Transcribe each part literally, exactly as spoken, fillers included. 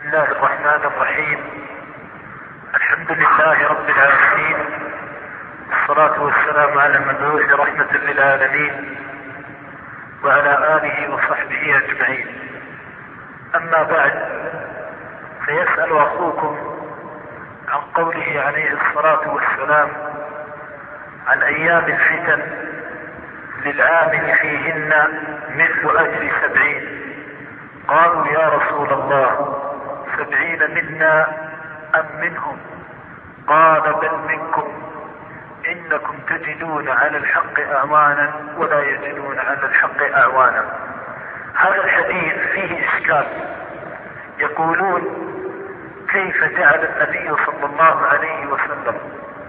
بسم الله الرحمن الرحيم. الحمد لله رب العالمين، والصلاة والسلام على المبعوث رحمة للعالمين وعلى آله وصحبه أجمعين. أما بعد، فيسأل أخوكم عن قوله عليه الصلاة والسلام عن أيام الفتن للعامل فيهن مثل أجر سبعين. قالوا يا رسول الله سبعين منا أم منهم؟ قال بل منكم، إنكم تجدون على الحق أعوانا ولا يجدون على الحق أعوانا. هذا الحديث فيه إشكال. يقولون كيف جعل النبي صلى الله عليه وسلم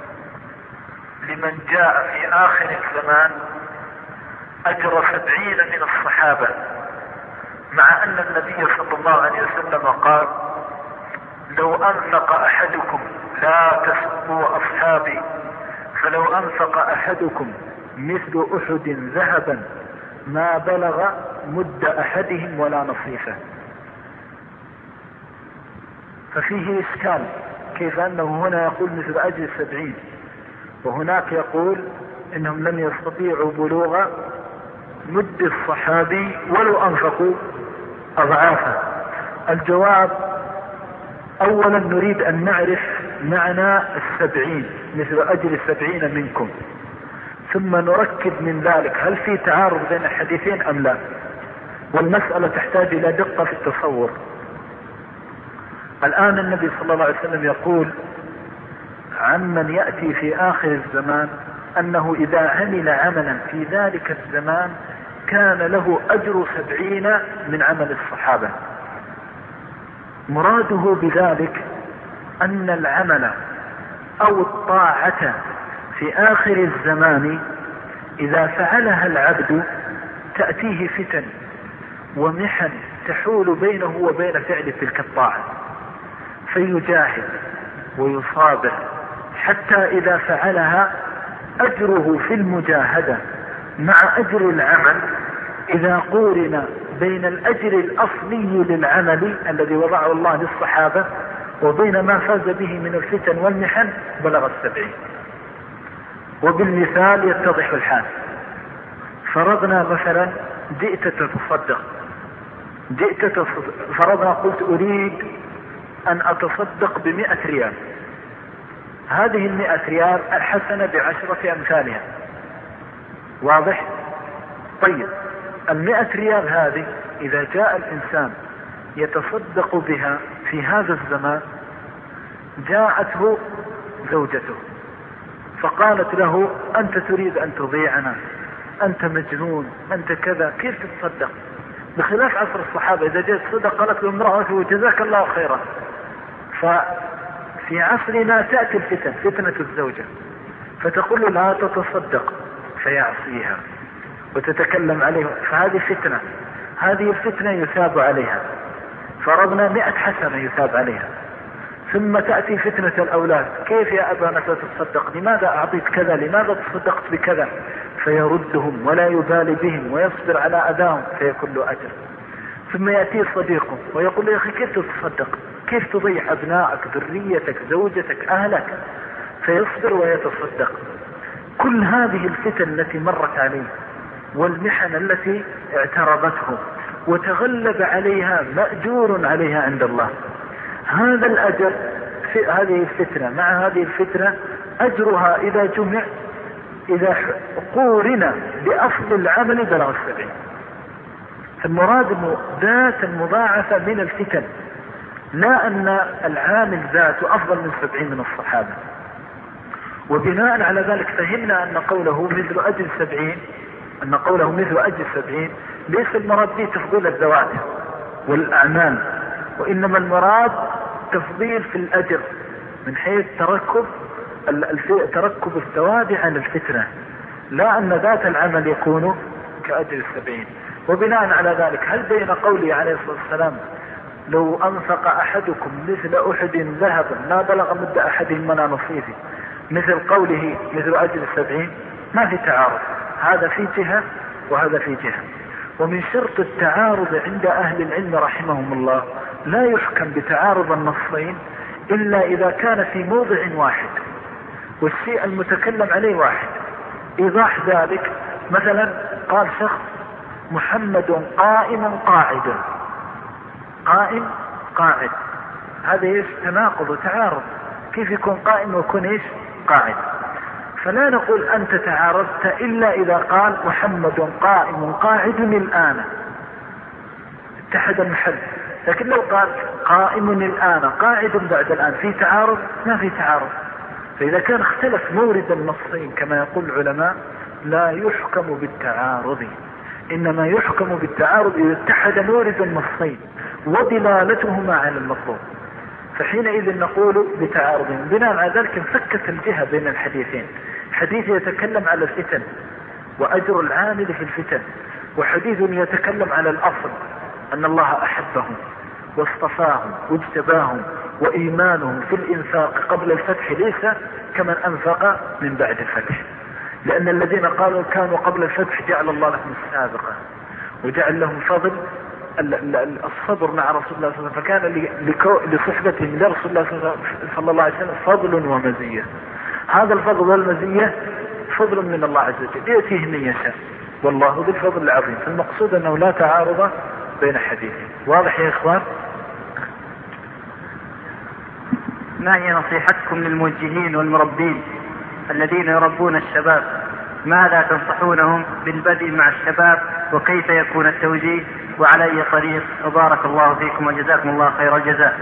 لمن جاء في آخر الزمان أجر سبعين من الصحابة، مع أن النبي صلى الله عليه وسلم قال لو أنفق أحدكم، لا تسبوا أصحابي، فلو أنفق أحدكم مثل أحد ذهبا ما بلغ مد أحدهم ولا نصيفه. ففيه إشكال، كيف أنه هنا يقول مثل أجر سبعين وهناك يقول إنهم لم يستطيعوا بلوغ مد الصحابي ولو أنفقوا أضعافه. الجواب: أولا نريد أن نعرف معنى السبعين، مثل أجر سبعين منكم، ثم نركب من ذلك هل في تعارض بين الحديثين أم لا. والمسألة تحتاج إلى دقة في التصور. الآن النبي صلى الله عليه وسلم يقول عمن يأتي في آخر الزمان أنه إذا عمل عملا في ذلك الزمان كان له أجر سبعين من عمل الصحابة. مراده بذلك أن العمل أو الطاعة في آخر الزمان إذا فعلها العبد تأتيه فتن ومحن تحول بينه وبين فعل تلك الطاعة، فيجاهد ويصابر حتى إذا فعلها أجره في المجاهدة مع أجر العمل إذا قورن بين الأجر الأصلي للعمل الذي وضعه الله للصحابة وبين ما فاز به من الفتن والمحن بلغ السبعين. وبالمثال يتضح الحال. فرضنا مثلا جئت تتصدق، جئت تصدق فرضنا قلت أريد أن أتصدق بمئة ريال. هذه المئة ريال الحسنة بعشرة أمثالها. واضح؟ طيب، المئة ريال هذه إذا جاء الإنسان يتصدق بها في هذا الزمان، جاءته زوجته فقالت له أنت تريد أن تضيعنا، أنت مجنون، أنت كذا، كيف تتصدق؟ بخلاف عصر الصحابة إذا جاءت صدق قالت له امرأته جزاك الله خيرا. ففي عصرنا تأتي الفتن، فتنة الزوجة، فتقول لها تتصدق فيعصيها وتتكلم عليه، فهذه فتنة. هذه الفتنة يثاب عليها. فرضنا مئة حسنة يثاب عليها. ثم تأتي فتنة الأولاد، كيف يا أبا أنت تتصدق؟ لماذا أعطيت كذا؟ لماذا تصدقت بكذا؟ فيردهم ولا يبالي بهم ويصبر على أذاهم فيكون له أجر. ثم يأتي صديقه ويقول له يا أخي كيف تتصدق؟ كيف تضيع أبنائك، ذريتك، زوجتك، أهلك؟ فيصبر ويتصدق. كل هذه الفتن التي مرت عليه والمحن التي اعترضته وتغلب عليها مأجور عليها عند الله، هذا الأجر في هذه الفتنة مع هذه الفتنة أجرها إذا جمع إذا قورن بأصل العمل بلغ السبعين. فالمراد ذات المضاعفة من الفتن، لا أن العامل ذاته أفضل من سبعين من الصحابة. وبناء على ذلك فهمنا أن قوله مثل أجر سبعين أن قوله مثل أجر سبعين ليس المراد به تفضيل الذوات والأعمال، وإنما المراد تفضيل في الأجر من حيث تركب تركب الثواب عن الفتنة، لا أن ذات العمل يكون كأجر السبعين. وبناء على ذلك هل بين قوله عليه الصلاة والسلام لو أنفق أحدكم مثل أحد ذهبا ما بلغ مد أحدهم ولا نصيفه مثل قوله مثل أجر السبعين؟ ما في تعارض، هذا في جهة وهذا في جهة. ومن شرط التعارض عند أهل العلم رحمهم الله لا يحكم بتعارض النصين إلا إذا كان في موضع واحد والشيء المتكلم عليه واحد. إيضاح ذلك مثلا قال شخص محمد قائم قاعد، قائم قاعد، هذا ايش؟ تناقض وتعارض. كيف يكون قائم ويكون ايش؟ قاعد؟ فلا نقول أنت تعارضت إلا إذا قال محمد قائم قاعد الآن، اتحد المحل. لكن لو قال قائم الآن قاعد بعد الآن، في تعارض؟ ما في تعارض. فإذا كان اختلف مورد النصين كما يقول العلماء لا يحكم بالتعارض، إنما يحكم بالتعارض إذا اتحد مورد النصين ودلالتهما على المطلوب، فحينئذ نقول بتعارض. بناء على ذلك انفكت الجهة بين الحديثين، حديث يتكلم على الفتن وأجر العامل في الفتن، وحديث يتكلم على الأصل أن الله أحبهم واصطفاهم واجتباهم، وإيمانهم في الإنفاق قبل الفتح ليس كمن أنفق من بعد الفتح، لأن الذين قالوا كانوا قبل الفتح جعل الله لهم السابقة وجعل لهم فضل الصبر مع رسول الله صلى الله عليه وسلم، فكان لصحبتهم لرسول الله صلى الله عليه وسلم فضل ومزية. هذا الفضل والمزية فضل من الله عز وجل يأتيه من يشاء، والله ذو الفضل العظيم. فالمقصود أنه لا تعارض بين حديثين. واضح يا إخوان؟ ما هي نصيحتكم للموجهين والمربين الذين يربون الشباب؟ ماذا تنصحونهم بالبدء مع الشباب، وكيف يكون التوجيه، وعلى أي طريق؟ وبارك الله فيكم وجزاكم الله خير الجزاء.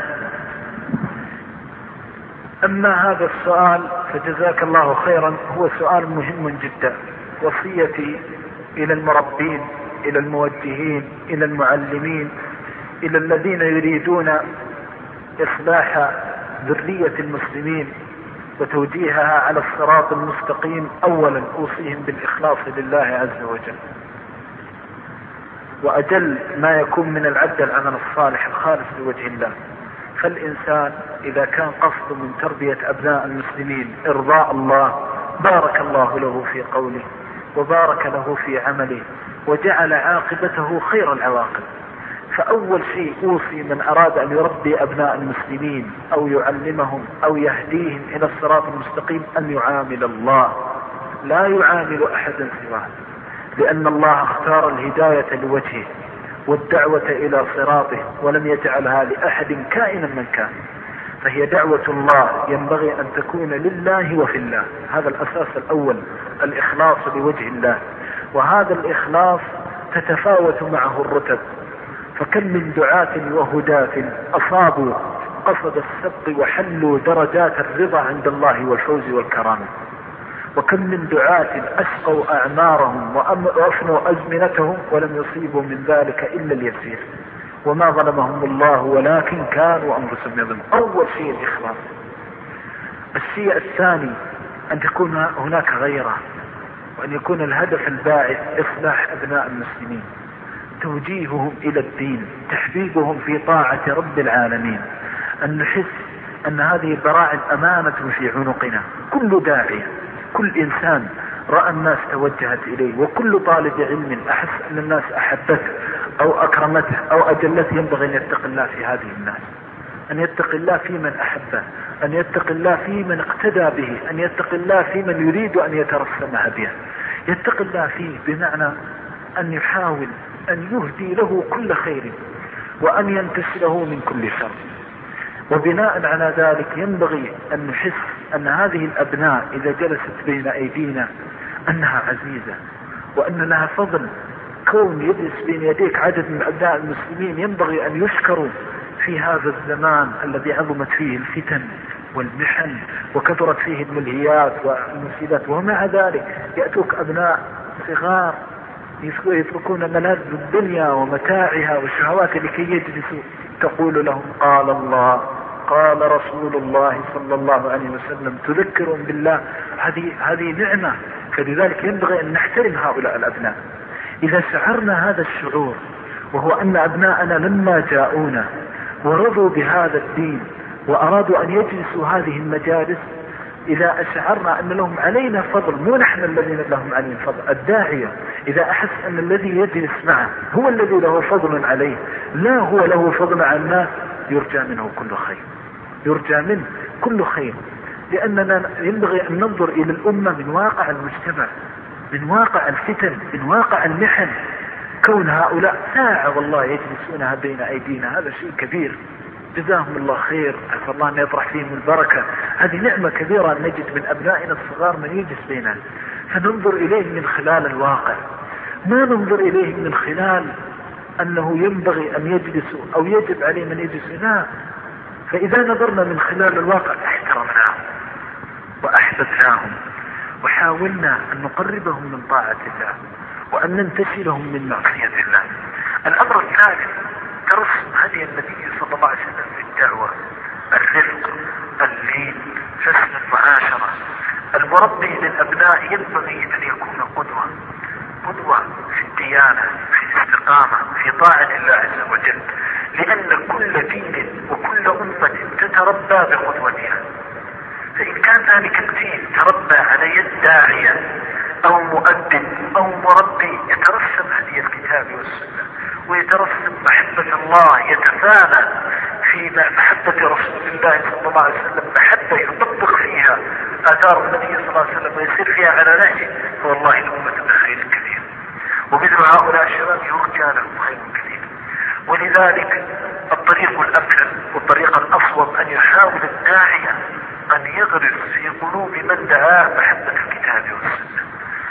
أما هذا السؤال فجزاك الله خيرا، هو سؤال مهم جدا. وصيتي إلى المربين، إلى الموجهين، إلى المعلمين، إلى الذين يريدون إصلاح ذرية المسلمين وتوجيهها على الصراط المستقيم، أولا أوصيهم بالإخلاص لله عز وجل، وأجل ما يكون من العبد العمل الصالح الخالص لوجه الله. فالإنسان إذا كان قصد من تربية أبناء المسلمين إرضاء الله، بارك الله له في قوله وبارك له في عمله وجعل عاقبته خير العواقب. فأول شيء أوصي من أراد أن يربي أبناء المسلمين أو يعلمهم أو يهديهم إلى الصراط المستقيم أن يعامل الله، لا يعامل أحدا سواه، لأن الله اختار الهداية لوجهه والدعوة إلى صراطه ولم يجعلها لأحد كائنا من كان. فهي دعوة الله ينبغي أن تكون لله وفي الله، هذا الأساس الأول، الإخلاص لوجه الله. وهذا الإخلاص تتفاوت معه الرتب، فكم من دعاة وهداة أصابوا قصد السبق وحلوا درجات الرضا عند الله والفوز والكرامة، وكم من دعاة أسقوا أعمارهم وأفنوا أزمنتهم ولم يصيبوا من ذلك إلا اليسير، وما ظلمهم الله ولكن كانوا أنفسهم يظلمون. أول شيء الإخلاص. الشيء الثاني أن تكون هناك غيرة، وأن يكون الهدف الباعث إصلاح أبناء المسلمين، توجيههم إلى الدين، تحبيبهم في طاعة رب العالمين، أن نحس أن هذه براعم أمانة في عنقنا. كل داعية، كل إنسان رأى الناس توجهت إليه، وكل طالب علم أحس أن الناس أحبته أو أكرمته أو أجلته، ينبغي أن يتقي الله في هذه الناس، أن يتقي الله في من أحبه، أن يتقي الله في من اقتدى به، أن يتقي الله في من يريد أن يترسم هديه، يتقي الله فيه بمعنى أن يحاول أن يهدي له كل خير وأن ينتشله من كل شر. وبناء على ذلك ينبغي أن نحس أن هذه الأبناء إذا جلست بين أيدينا أنها عزيزة، وأن لها فضل. كون يجلس بين يديك عدد من أبناء المسلمين ينبغي أن يشكروا في هذا الزمان الذي عظمت فيه الفتن والمحن وكثرت فيه الملهيات والمفسدات، ومع ذلك يأتوك أبناء صغار يتركون ملاذ الدنيا ومتاعها والشهوات لكي يجلسوا، تقول لهم قال الله قال رسول الله صلى الله عليه وسلم، تذكرهم بالله. هذه هذه نعمة. فلذلك ينبغي أن نحترم هؤلاء الأبناء. إذا شعرنا هذا الشعور، وهو أن أبناءنا لما جاءونا ورضوا بهذا الدين وأرادوا أن يجلسوا هذه المجالس، إذا أشعرنا أن لهم علينا فضل، مو نحن الذين لهم علينا فضل. الداعية إذا أحس أن الذي يجلس معه هو الذي له فضل عليه، لا هو له فضل على الناس، يرجى منه كل خير، يرجى منه كل خير، لأننا ينبغي أن ننظر إلى الأمة من واقع المجتمع، من واقع الفتن، من واقع المحن. كون هؤلاء ساعة والله يجلسونها بين أيدينا هذا شيء كبير، جزاهم الله خير، أسأل الله أن يطرح فيهم البركة. هذه نعمة كبيرة أن نجد من أبنائنا الصغار من يجلس بيننا، فننظر إليه من خلال الواقع، ما ننظر إليه من خلال أنه ينبغي أن يجلسوا أو يجب عليه من يجلس. لا، فإذا نظرنا من خلال الواقع احترمناهم وأحببناهم وحاولنا أن نقربهم من طاعة الله وأن ننتشلهم من معصية الله. الأمر الثالث ترسم هدي النبي صلى الله عليه وسلم في الدعوة، الرفق، اللين، حسن المعاشرة. المربي للأبناء ينبغي أن يكون قدوة، قدوة في الديانة، في الاستقامة، في طاعة الله عز وجل، لأن كل دين وكل أمة تتربى بقدوتها. فإن كان ذلك الدين تربى على يد داعية أو مؤدب أو مربي يترسم هدي الكتاب والسنة ويترسم محبة الله، يتفانى في محبة رسول الله صلى الله عليه وسلم، محبة يطبق فيها آثار النبي صلى الله عليه وسلم ويسير فيها على نهجه، فوالله الأمة بخير كثير. ومثل هؤلاء الشباب يرجى لهم خير كثير. ولذلك الطريق الأمثل والطريق الأصوب أن يحاول الداعية أن يغرس في قلوب من دعاه محبة الكتاب والسنة،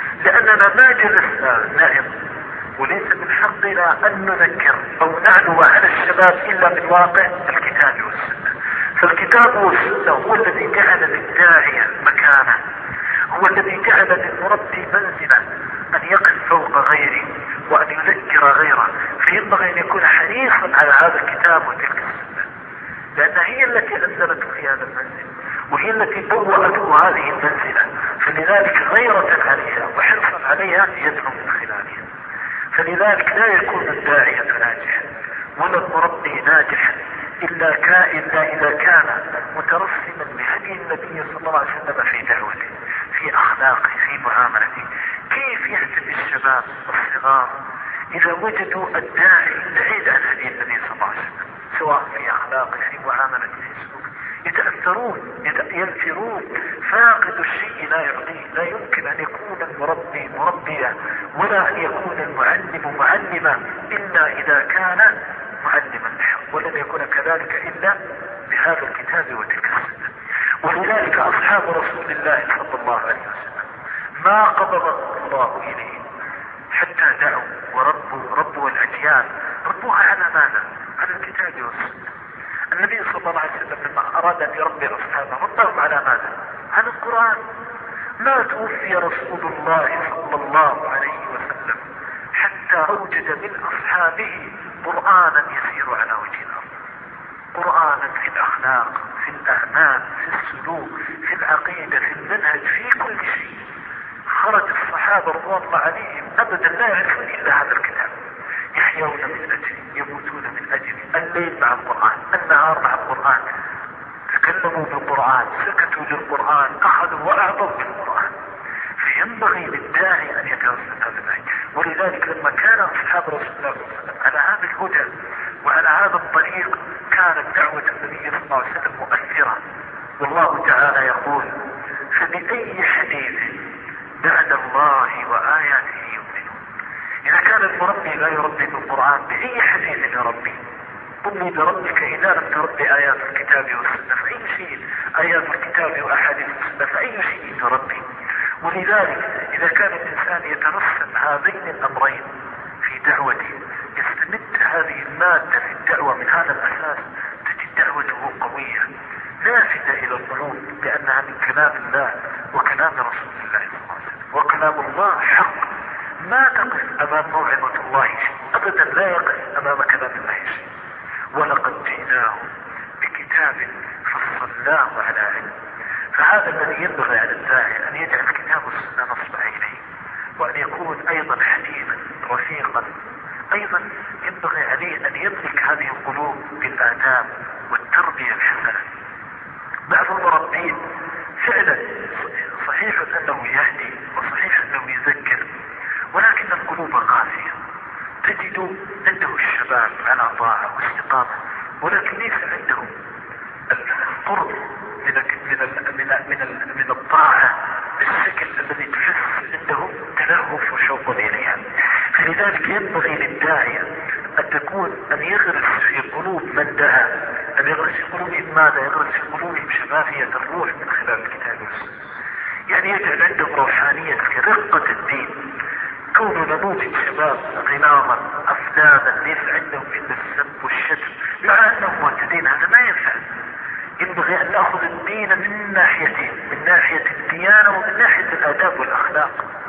لأننا ما جلسنا نعم، وليس من حقنا أن نذكر أو نعلو على الشباب إلا من واقع الكتاب والسنة. فالكتاب والسنة هو الذي جعل للداعية مكانه، هو الذي جعل للمربي منزلا أن يقف فوق غيره وأن يذكر غيره، فينبغي أن يكون حريصا على هذا الكتاب وتلك السنة، لأن هي التي أنزلته في هذا المنزل وهي التي بوأته هذه المنزلة، فلذلك غيرة عليها وحرصا عليها يدعو من خلالها. فلذلك لا يكون الداعية ناجحا ولا المربي ناجحا إلا كائن إذا كان مترسما بهدي النبي صلى الله عليه وسلم في دعوته، في أخلاقه، في معاملته. كيف يهتدي الشباب الصغار إذا وجدوا الداعي بعيد عن هدي النبي صلى الله عليه وسلم، سواء في أخلاقه، في معاملته، في سلوكه؟ يتأثرون، ينفرون. فاقد الشيء لا يعطيه. لا يمكن أن يكون المربي مربيا ولا أن يكون المعلم معلما إلا إذا كان معلما بحق، ولن يكون كذلك إلا بهذا الكتاب وتلك السنة. ولذلك أصحاب رسول الله صلى الله عليه وسلم ما قبض الله إليه حتى دعوا وربوا ربوا الأجيال، ربوها على ماذا؟ على الكتاب والسنة. النبي صلى الله عليه وسلم لما أراد أن يربي أصحابه ربهم على ماذا؟ على القرآن. ما توفي رسول الله صلى الله عليه وسلم حتى أوجد من أصحابه قرآنا يسير على وجه الأرض، قرآنا في الأخلاق، في الأعمال، في السلوك، في العقيدة، في المنهج، في كل شيء. خرج الصحابة رضوان الله عليهم أبدا لا يعرفون إلا هذا الكتاب، يحيون من أجله، يموتون من أجله، الليل مع القرآن، النهار مع القرآن، تكلموا بالقرآن، سكتوا للقرآن، أخذوا وأعطوا بالقرآن. فينبغي للداعي أن يتوسط هذا النهج. ولذلك لما كان أصحاب رسول الله صلى الله عليه وسلم على هذا الهدى وعلى هذا الطريق كانت دعوة النبي صلى الله عليه وسلم مؤثرة. والله تعالى يقول: فبأي حديث بعد الله وآياته يؤمنون. إذا كان المربي لا يربي بالقرآن بأي حديث يربي؟ قل لي بربك إذا لم تربي آيات الكتاب والسنة فأي شيء، آيات الكتاب وأحاديث السنة فأي شيء يربي؟ ولذلك إذا كان الإنسان يترسم هذين الأمرين في دعوته، يستمد هذه المادة في الدعوة من هذا الأساس، تجد دعوته قوية نافذة إلى القلوب، لأنها من كلام الله وكلام رسول الله صلى الله عليه وسلم، وكلام الله حق. ما تقف أمام موعظة الله شيء أبدا، لا يقف أمام كلام الله شيء. ولقد جئناهم بكتاب فصلناه على علم. فهذا الذي ينبغي على الداعي أن يجعل الكتاب والسنة نصب عينيه، وأن يكون أيضا حليما رفيقا. أيضا ينبغي عليه أن يملك هذه القلوب بالآداب والتربية الحسنة. بعض المربين فعلا صحيح أنه يهدي وصحيح أنه يذكر، ولكن القلوب قاسية. تجد عنده الشباب على طاعة واستقامة، ولكن ليس أن يغرس في قلوبهم ماذا؟ يغرس في قلوبهم شفافية الروح من خلال الكتاب والسنة. يعني يجعل عندهم روحانية رقة الدين. كونوا نموذج شباب غلاظا أفلاذا ليس عندهم إلا السب والشتم مع أنهم معتدين، هذا ما ينفع. ينبغي أن نأخذ الدين من ناحيتين، من ناحية الديانة ومن ناحية الآداب والأخلاق.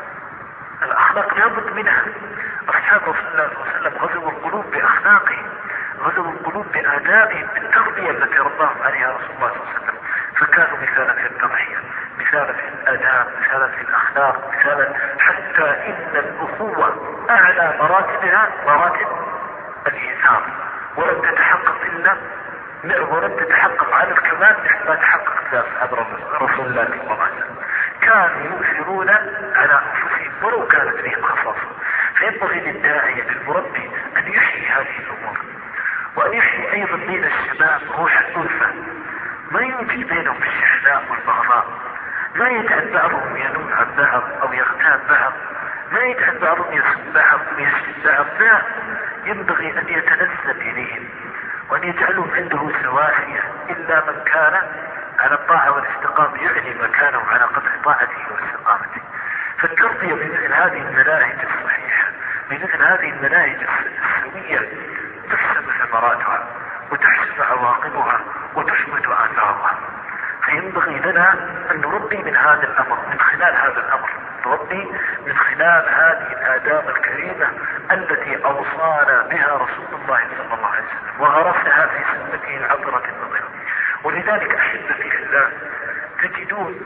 الأخلاق لابد منها. أصحاب رسول الله صلى الله عليه وسلم غزوا القلوب بأخلاقهم، غزوا القلوب بآدابهم، بالتربية التي رباهم عليها رسول الله صلى الله عليه وسلم. فكانوا مثالا في التضحية، مثالا في الآداب، مثالا في الأخلاق، مثالا حتى إن الأخوة أعلى مراتبها مراتب الإيثار، ولم تتحقق إلا ولم تتحقق على الكمال مثل ما تحقق في أصحاب رسول الله صلى الله عليه وسلم. كانوا يؤثرون على أنفسهم ولو كانت بهم خصاصة. فينبغي للداعية للمربي أن يحيي هذه الأمور، وأن يحيي أيضا بين الشباب روح الألفة، ما يوجد بينهم الشحناء والبغضاء، ما يجعل بعضهم ينوم عن بعض أو يغتاب بعض، ما يجعل بعضهم يسب بعض ويشتم بعض، لا، ينبغي أن يتنزل إليهم وأن يجعلهم عنده سواسية، إلا من كان على الطاعة والاستقامة يعلي مكانه على قدر طاعته واستقامته. فالتربية بمثل هذه المناهج الصحيحة، بمثل هذه المناهج السوية، تحسن ثمراتها وتحسن عواقبها وتثبت آثارها. فينبغي لنا أن نربي من هذا الأمر، من خلال هذا الأمر نربي من خلال هذه الآداب الكريمة التي أوصانا بها رسول الله صلى الله عليه وسلم وغرسها في سنته العطرة النظيرة. ولذلك أحبتي في الله تجدون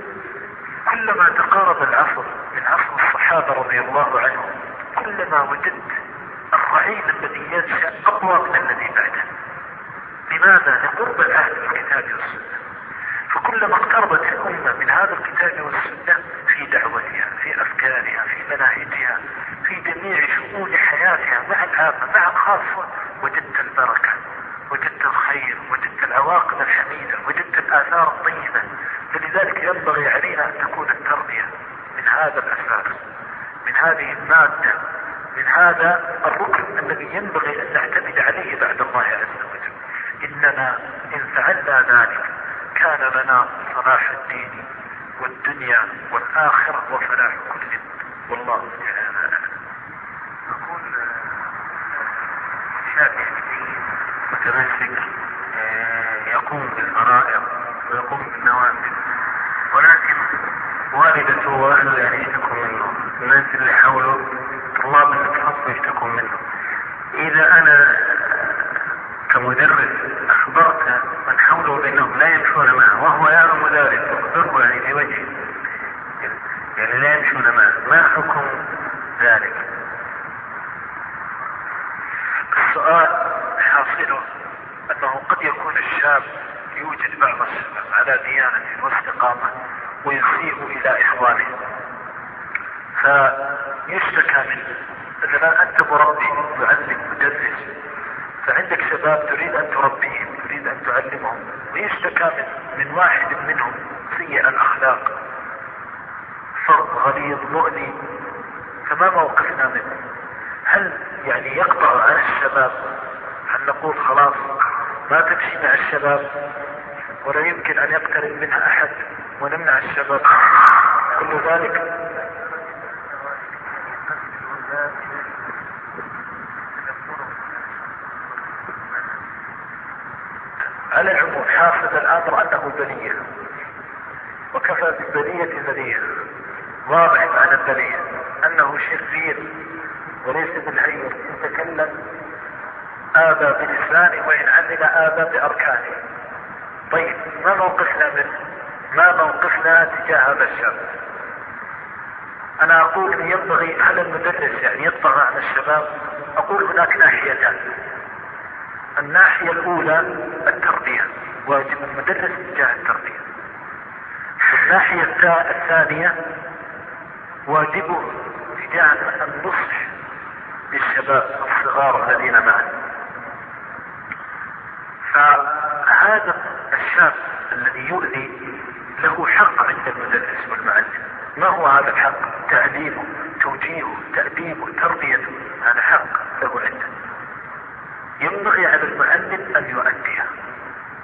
كلما تقارب العصر من عصر الصحابة رضي الله عنهم كلما وجدت الرعيل الذي ينشأ أقوى من الذي بعده. لماذا؟ لقرب العهد بالكتاب والسنة. فكلما اقتربت الأمة من هذا الكتاب والسنة في دعوتها، في أفكارها، في مناهجها، في جميع شؤون حياتها مع العامة مع الخاصة، وجدت البركة، وجدت الخير، وجدت العواقب الحميدة، وجدت الآثار الطيبة. فلذلك ينبغي علينا أن تكون التربية من هذا الأساس، من هذه المادة، من هذا الركن الذي ينبغي أن نعتمد عليه بعد الله عز وجل. إننا إن فعلنا ذلك كان لنا صلاح الدين والدنيا والآخرة وفلاح كل. والله تعالى أعلم. أقول شاب متمسك يقوم بالفرائض ويقوم بالنوافل، ولكن والدته واهله يعني يشتكون منه، الناس اللي حوله طلاب الفصل يشتكون منه. إذا أنا كمدرس أخبرت من حوله بأنهم لا يمشون معه وهو يعلم ذلك، أخبره يعني في وجهه يعني لا يمشون معه، ما حكم ذلك؟ السؤال حاصله أنه قد يكون الشاب يوجد بعض الشباب على ديانة واستقامة ويسيء إلى إخوانه فيشتكى منه. مثلا أنت مربي معلم مدرس، فعندك شباب تريد أن تربيهم، تريد أن تعلمهم، ويشتكى من, من واحد منهم سيء الأخلاق، فرد غليظ مؤذي، فما موقفنا منه؟ هل يعني يقطع عن الشباب؟ هل نقول خلاص ما تمشي مع الشباب ولا يمكن أن يقترب منها أحد ونمنع الشباب؟ كل ذلك على العموم حاصل الأمر أنه بلية، وكفى بالبلية بلية، واضح عن البلية أنه شرير وليس بالخير، يتكلم آبى بلسانه وإن عمل آبى بأركانه. طيب ما موقفنا منه؟ ما موقفنا تجاه هذا الشاب؟ أنا أقول إن ينبغي على المدرس يعني يطغى على الشباب. أقول هناك ناحيتان. الناحية الأولى التربية، واجب المدرس تجاه التربية. الناحية الثانية واجبه تجاه النصح للشباب الصغار الذين معه. فهذا الشاب الذي يؤذي له حق عند المدرس والمعلم. ما هو هذا الحق؟ تعليمه، توجيهه، تأديبه، تربيته، هذا حق له عنده. ينبغي على المعلم أن يؤديها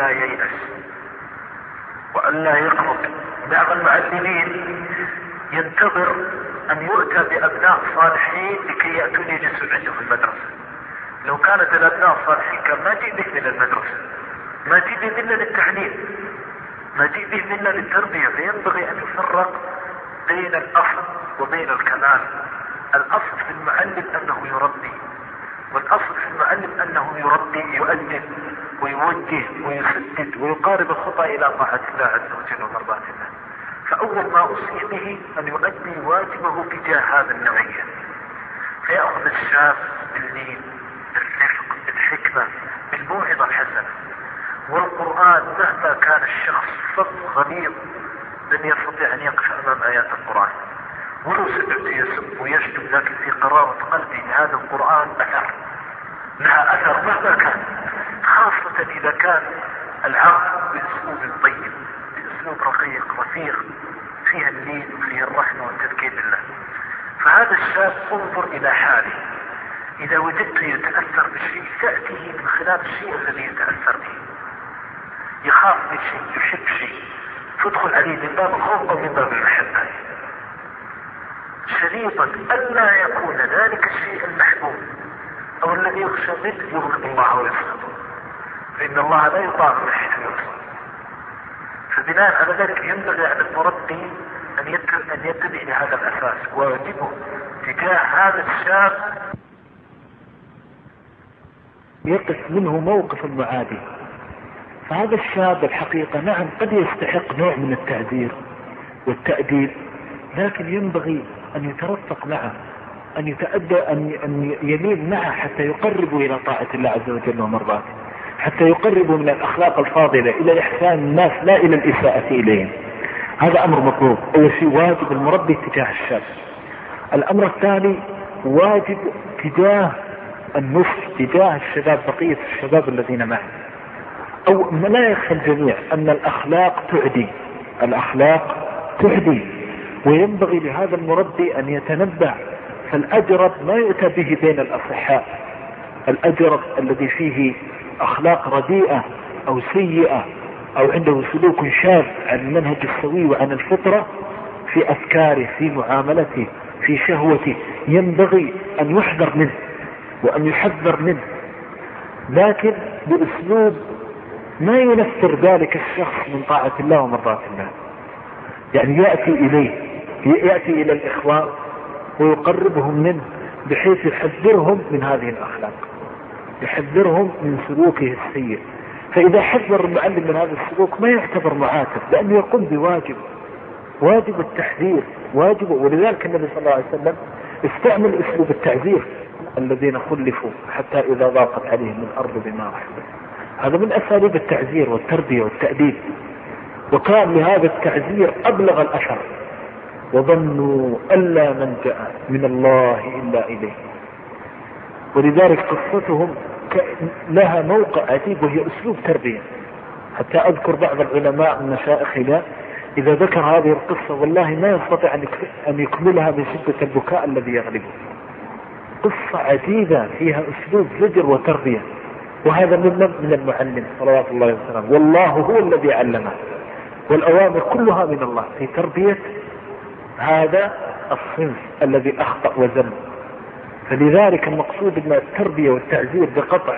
لا ييأس وأن لا يقنط. بعض المعلمين ينتظر أن يؤتى بأبناء صالحين لكي يأتون يجلسون عنده في المدرسة. لو كانت الأبناء صالحين كان ما جئ به من المدرسة، ما جئ به منا للتعليم، ما جئ به منا للتربية. فينبغي أن يفرق بين الأصل وبين الكمال. الأصل في المعلم أنه يربي، والأصل في المعلم أنه يربي يؤدب ويوجه ويسدد ويقارب الخطأ إلى طاعة الله عز وجل ومرضاة الله. فأول ما أوصي به أن يؤدي واجبه تجاه هذا النوعية، فيأخذ الشاب باللين بالرفق بالحكمة بالموعظة الحسنة. والقرآن مهما كان الشخص فظ غليظ لن يستطيع أن يقف أمام آيات القرآن، ولو سمعت يسب ويشتم، لكن في قرارة قلبي لهذا القرآن أثر، لها أثر مهما كان، خاصة إذا كان العرض بأسلوب طيب، بأسلوب رقيق رفيق فيها اللين وفيها الرحمة والتذكير بالله. فهذا الشاب انظر إلى حاله، إذا وجدت يتأثر بشيء تأتيه من خلال الشيء الذي يتأثر به. يخاف من شيء، يحب شيء، تدخل عليه من باب الخوف أو من باب المحبة، شريطا ألا يكون ذلك الشيء المحبوب أو الذي يخشى منه يغضب الله ويسخطه، فإن الله لا يطاع من حيث يقصد. فبناء على ذلك ينبغي على المربي أن يتبع لهذا الأساس، ويجبه تجاه هذا الشاب يقف منه موقف المعادي. فهذا الشاب الحقيقة نعم قد يستحق نوع من التعذير والتأديب، لكن ينبغي أن يترفق معه، أن يتأدى، أن يميل معه حتى يقربوا إلى طاعة الله عز وجل ومرضاته، حتى يقربوا من الأخلاق الفاضلة إلى إحسان الناس لا إلى الإساءة إليهم. هذا أمر مطلوب. أول شيء واجب المربي تجاه الشاب. الأمر الثاني واجب تجاه النصح، تجاه الشباب، بقية الشباب الذين معه. أو لا يخفى الجميع أن الأخلاق تعدي، الأخلاق تعدي، وينبغي لهذا المربي أن يتنبع. فالأجرب ما يؤتى به بين الأصحاء، الأجرب الذي فيه أخلاق رديئة أو سيئة أو عنده سلوك شاذ عن المنهج السوي وعن الفطرة في أفكاره، في معاملته، في شهوته، ينبغي أن يحذر منه وأن يحذر منه، لكن بأسلوب ما ينفر ذلك الشخص من طاعة الله ومرضاة الله. يعني يأتي إليه، يأتي إلى الإخوان ويقربهم منه بحيث يحذرهم من هذه الأخلاق، يحذرهم من سلوكه السيء. فإذا حذر المعلم من هذا السلوك ما يعتبر معاتب، لأنه يقوم بواجب، واجب التحذير، واجب. ولذلك النبي صلى الله عليه وسلم استعمل أسلوب التعذير الذين خلفوا حتى إذا ضاقت عليهم الأرض بما رحبت. هذا من أساليب التعذير والتربية والتأديب، وكان لهذا التعذير أبلغ الأثر. وظنوا ألا ملجأ من الله إلا إليه. ولذلك قصتهم لها موقع عجيب، وهي أسلوب تربية. حتى أذكر بعض العلماء من مشايخنا إذا ذكر هذه القصة والله ما يستطيع أن يكملها من شدة البكاء الذي يغلبه. قصة عجيبة فيها أسلوب زجر وتربية، وهذا من من المعلم صلوات الله وسلامه. والله هو الذي علمه، والأوامر كلها من الله في تربية هذا الصنف الذي أخطأ وذنب. فلذلك المقصود أن التربية والتعزير بقطع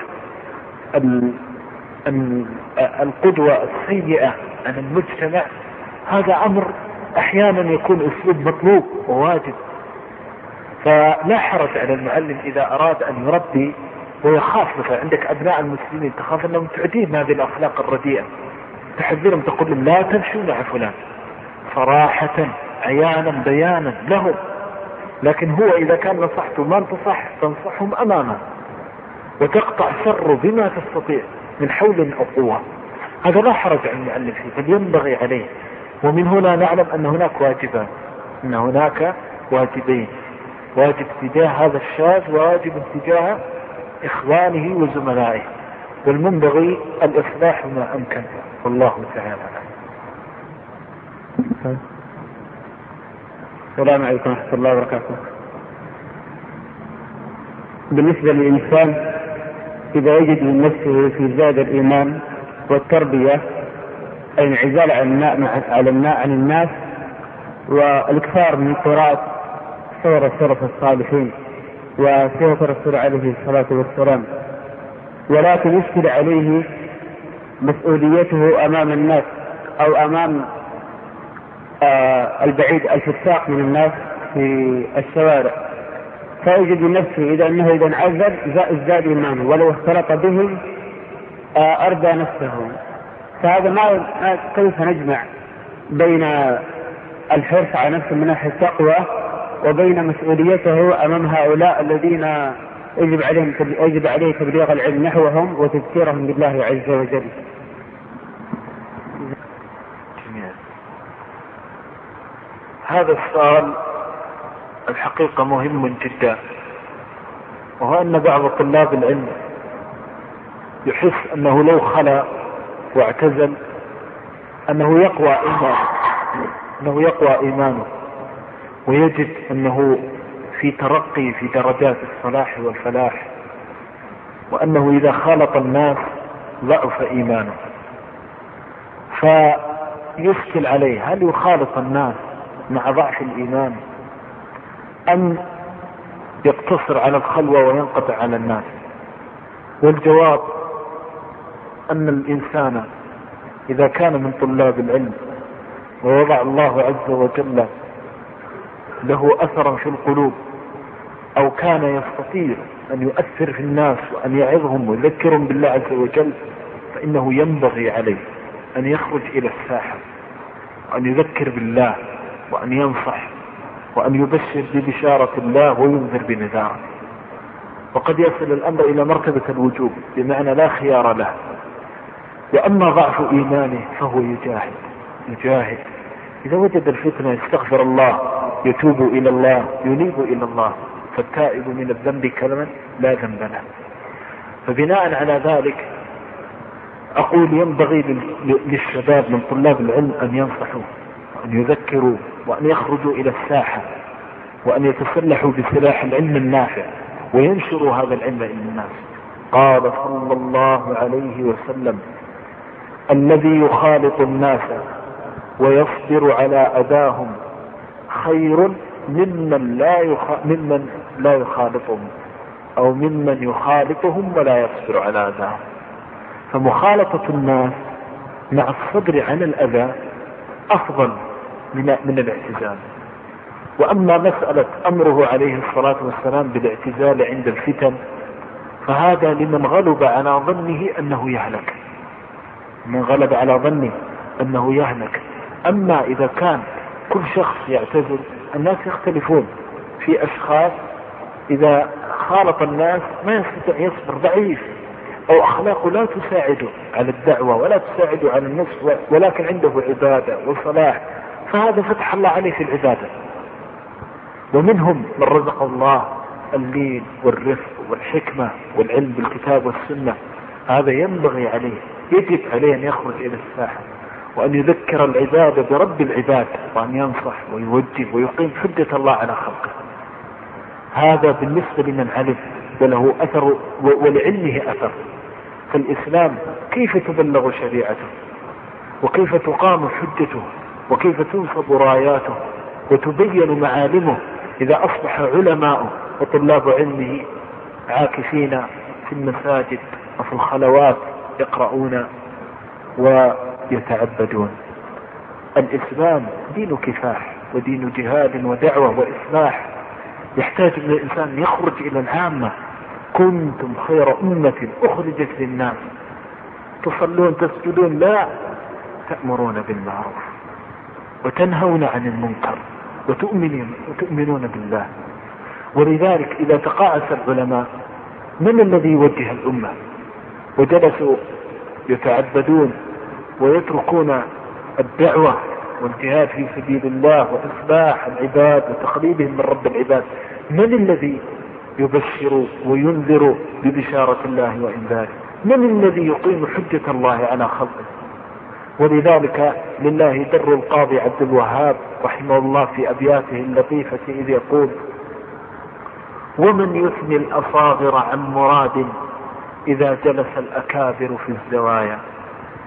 القدوة السيئة عن المجتمع، هذا أمر أحيانا يكون أسلوب مطلوب وواجب. فلا حرج على المعلم إذا أراد أن يربي ويخاف. مثلا عندك أبناء المسلمين تخاف أنهم تعديهم هذه الأخلاق الرديئة، تحذرهم، تقول لهم لا تمشوا مع فلان صراحة عيانا بيانا لهم. لكن هو إذا كان نصحته ما انتصح تنصحهم أمامه وتقطع سره بما تستطيع من حول أو قوة. هذا لا حرج على المعلم فيه، بل ينبغي عليه. ومن هنا نعلم أن هناك واجبان، أن هناك واجبين: واجب تجاه هذا الشاذ، وواجب تجاه إخوانه وزملائه، والمنبغي الإصلاح ما أمكن. والله تعالى. السلام عليكم ورحمة الله وبركاته. بالنسبة للإنسان إذا وجد من نفسه في زاد الإيمان والتربية، الانعزال عن الناس، والإكثار من قراءة سور السلف الصالحين وسيرة الرسول عليه الصلاة والسلام. ولكن يشكل عليه مسؤوليته أمام الناس أو أمام آه البعيد الفتاق من الناس في الشوارع، فيجد نفسه إذا أنه إذا انعزل ازداد إيمانه، ولو اختلط بهم آه أرضى نفسه. فهذا ما كيف نجمع بين الحرص على نفسه من ناحية التقوى وبين مسؤوليته أمام هؤلاء الذين يجب عليهم يجب عليه تبليغ العلم نحوهم وتذكيرهم بالله عز وجل. هذا السؤال الحقيقة مهم جدا، وهو أن بعض طلاب العلم يحس أنه لو خلا واعتزل أنه يقوى إيمانه أنه يقوى إيمانه ويجد أنه في ترقي في درجات الصلاح والفلاح، وأنه إذا خالط الناس ضعف إيمانه. فيشكل عليه هل يخالط الناس مع ضعف الإيمان أم يقتصر على الخلوة وينقطع على الناس؟ والجواب أن الإنسان إذا كان من طلاب العلم ووضع الله عز وجل له أثرا في القلوب، أو كان يستطيع أن يؤثر في الناس وأن يعظهم ويذكرهم بالله عز وجل، فإنه ينبغي عليه أن يخرج إلى الساحة وأن يذكر بالله وأن ينصح وأن يبشر ببشارة الله وينذر بنذاره. وقد يصل الأمر إلى مرتبة الوجوب، بمعنى لا خيار له. وأما ضعف إيمانه فهو يجاهد يجاهد إذا وجد الفتنة يستغفر الله، يتوب إلى الله، ينيب إلى الله، فالتائب من الذنب كلمة لا ذنب له. فبناء على ذلك أقول ينبغي للشباب من طلاب العلم أن ينصحوا وأن يذكروا وأن يخرجوا إلى الساحة وأن يتسلحوا بسلاح العلم النافع وينشروا هذا العلم إلى الناس. قال صلى الله عليه وسلم: الذي يخالط الناس ويصبر على أذاهم خير ممن لا يخ... ممن لا يخالطهم أو ممن يخالطهم ولا يصبر على أذاهم. فمخالطة الناس مع الصبر على الأذى أفضل من من الاعتزال. وأما مسألة أمره عليه الصلاة والسلام بالاعتزال عند الفتن فهذا لمن غلب على ظنه أنه يهلك، من غلب على ظنه أنه يهلك. أما إذا كان كل شخص يعتزل، الناس يختلفون في أشخاص إذا خالط الناس ما يستطيع يصبر، ضعيف أو أخلاقه لا تساعده على الدعوة ولا تساعده على النصح، ولكن عنده عبادة وصلاح، فهذا فتح الله عليه في العبادة. ومنهم من رزق الله اللين والرفق والحكمة والعلم بالكتاب والسنة، هذا ينبغي عليه يجب عليه أن يخرج إلى الساحة وأن يذكر العبادة برب العباد وأن ينصح ويوجه ويقيم حجة الله على خلقه. هذا بالنسبة لمن علم وله أثر ولعلمه أثر. فالإسلام كيف تبلغ شريعته وكيف تقام حجته وكيف تنصب راياته وتبين معالمه إذا أصبح علماء وطلاب علمه عاكفين في المساجد وفي الخلوات يقرؤون ويتعبدون. الإسلام دين كفاح ودين جهاد ودعوة وإصلاح، يحتاج من الإنسان يخرج إلى العامة: كنتم خير أمة أخرجت للناس تصلون تسجدون لا تأمرون بالمعروف وتنهون عن المنكر وتؤمنون, وتؤمنون بالله. ولذلك إذا تقاعس العلماء من الذي يوجه الأمة وجلسوا يتعبدون ويتركون الدعوة والجهاد في سبيل الله وإصلاح العباد وتقريبهم من رب العباد؟ من الذي يبشر وينذر ببشارة الله وإنذاره؟ من الذي يقيم حجة الله على خلقه؟ ولذلك لله در القاضي عبد الوهاب رحمه الله في أبياته اللطيفة إذ يقول: ومن يثني الأصاغر عن مراد إذا جلس الأكابر في الزوايا.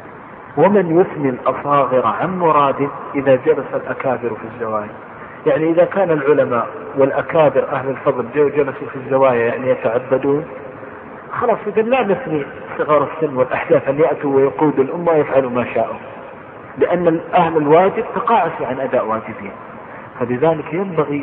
ومن يثني الأصاغر عن مراد إذا جلس الأكابر في الزوايا. يعني إذا كان العلماء والأكابر أهل الفضل جو جلسوا في الزوايا يعني يتعبدون، خلاص إذا لا نثني صغار السن والأحداث أن يأتوا ويقودوا الأمة ويفعلوا ما شاءوا، لأن أهل الواجب تقاعسوا عن أداء واجبهم. فلذلك ينبغي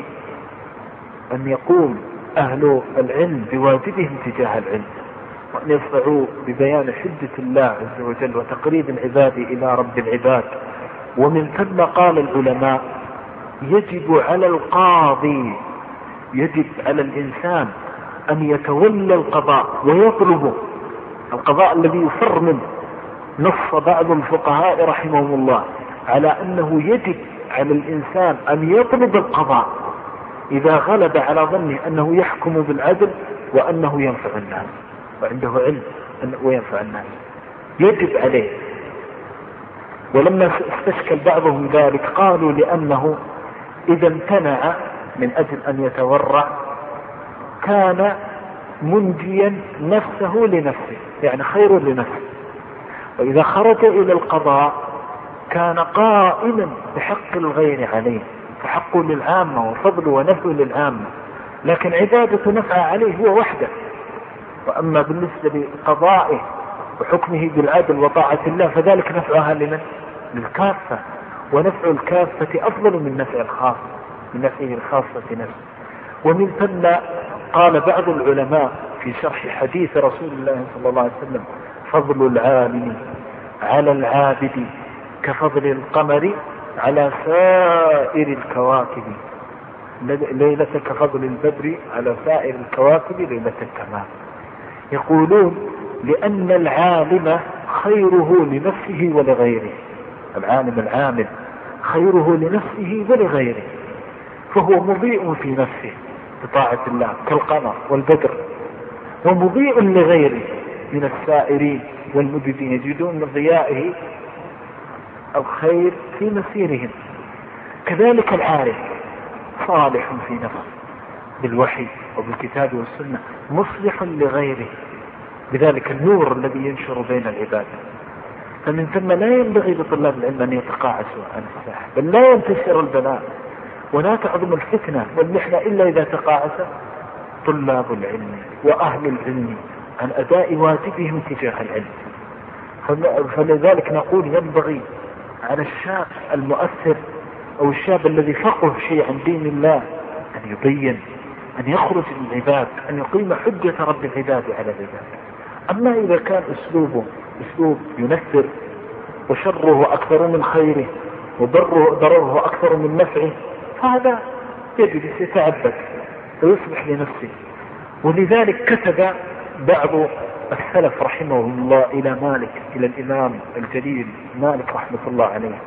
أن يقوم أهل العلم بواجبهم تجاه العلم، وأن يصدعوا ببيان حجة الله عز وجل وتقريب العباد إلى رب العباد. ومن ثم قال العلماء يجب على القاضي، يجب على الإنسان أن يتولى القضاء ويطلبه، القضاء الذي يفر منه. نص بعض الفقهاء رحمهم الله على أنه يجب على الإنسان أن يطلب القضاء إذا غلب على ظنه أنه يحكم بالعدل وأنه ينفع الناس وعنده علم أنه ينفع الناس، يجب عليه. ولما استشكل بعضهم ذلك قالوا لأنه إذا امتنع من أجل أن يتورع كان منجيا نفسه لنفسه، يعني خير لنفسه، وإذا خرج إلى القضاء كان قائما بحق الغير عليه، فحقه للعامة وفضله ونفعه للعامة، لكن عبادة نفعه عليه هو وحده. وأما بالنسبة لقضائه وحكمه بالعدل وطاعة الله فذلك نفعها لمن؟ للكافة، ونفع الكافة أفضل من نفع الخاص، من نفعه الخاصة نفسه. ومن ثم قال بعض العلماء في شرح حديث رسول الله صلى الله عليه وسلم فضل العالم على العابد كفضل القمر على سائر الكواكب ليلة كفضل البدر على سائر الكواكب ليلة الكمال. يقولون لأن العالم خيره لنفسه ولغيره، العالم العامل خيره لنفسه ولغيره، فهو مضيء في نفسه بطاعة الله كالقمر والبدر، ومضيء لغيره من السائرين والمجدين يجدون من ضيائه الخير في مسيرهم. كذلك العارف صالح في نفسه بالوحي وبالكتاب والسنة، مصلح لغيره بذلك النور الذي ينشر بين العباد. فمن ثم لا ينبغي لطلاب العلم أن يتقاعسوا عن الساحة، بل لا ينتشر البلاء ولا تعظم الفتنة والمحنة إلا إذا تقاعس طلاب العلم وأهل العلم عن أداء واجبهم تجاه العلم. فلذلك نقول ينبغي على الشاب المؤثر أو الشاب الذي فقه شيء عن دين الله أن يبين، أن يخرج للعباد، أن يقيم حجة رب العباد على العباد. أما إذا كان أسلوبه أسلوب ينفر وشره أكثر من خيره وضرره أكثر من نفعه فهذا يجلس يتعبد ويصبح لنفسه. ولذلك كتب بعض السلف رحمه الله إلى مالك، إلى الإمام الجليل مالك رحمة الله عليه،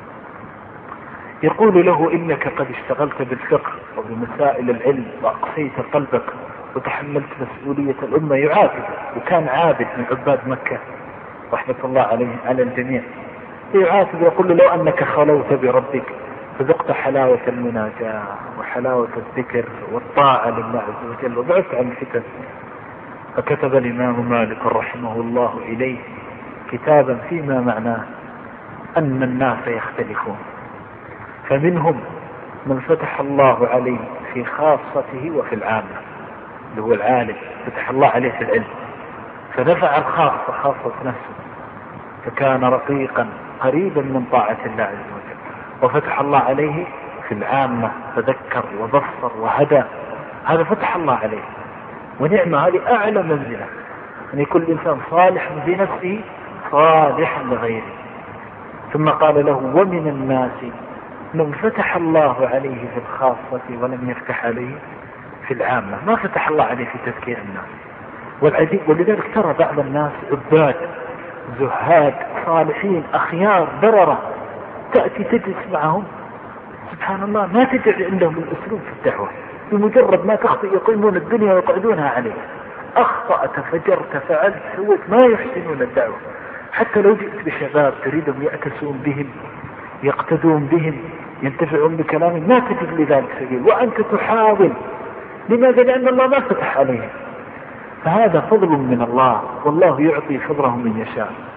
يقول له إنك قد اشتغلت بالفقه وبمسائل العلم وأقصيت قلبك وتحملت مسؤولية الأمة. يعاتب، وكان عابد من عباد مكة رحمة الله عليه على الجميع. يعاتب يقول له لو أنك خلوت بربك فذقت حلاوة المناجاة وحلاوة الذكر والطاعة لله عز وجل وبعدت عن الفتن. فكتب الإمام مالك رحمه الله إليه كتابا فيما معناه أن الناس يختلفون، فمنهم من فتح الله عليه في خاصته وفي العامة، اللي هو العالم فتح الله عليه في العلم فنفع الخاصة خاصة نفسه فكان رقيقا قريبا من طاعة الله عز وجل، وفتح الله عليه في العامة فذكر وبصر وهدى، هذا فتح الله عليه. ونعمة هذه أعلى منزلة، أن يكون الإنسان صالح بنفسه صالحا لغيره. ثم قال له ومن الناس من فتح الله عليه في الخاصة ولم يفتح عليه في العامة، ما فتح الله عليه في تذكير الناس والعديد. ولذلك ترى بعض الناس عباد زهاد صالحين أخيار بررة تأتي تجلس معهم سبحان الله ما تجد عندهم الأسلوب في الدعوة، بمجرد ما تخطئ يقيمون الدنيا ويقعدونها عليه، أخطأت فجرت فعلت سويت، ما يحسنون الدعوة. حتى لو جئت بشباب تريدهم يأتسون بهم يقتدون بهم ينتفعون بكلامهم ما تجد لذلك سبيل، وأنت تحاول. لماذا؟ لأن الله ما فتح عليهم. فهذا فضل من الله، والله يعطي فضله من يشاء.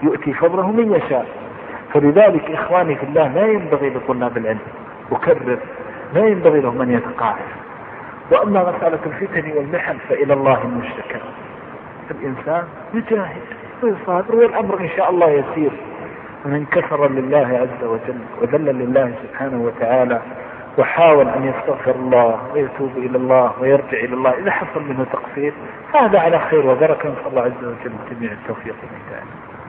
يؤتي فضله من يشاء. فلذلك إخواني في الله لا ينبغي لطلاب العلم، أكرر، لا ينبغي لهم أن يتقاعس. وأما مسألة الفتن والمحن فإلى الله المشتكى. الإنسان يجاهد ويصابر والأمر إن شاء الله يسير. من كفر لله عز وجل وذل لله سبحانه وتعالى وحاول أن يستغفر الله ويتوب إلى الله ويرجع إلى الله، إذا حصل منه تقصير هذا على خير وبركة، نسأل الله عز وجل جميع التوفيق والهداية.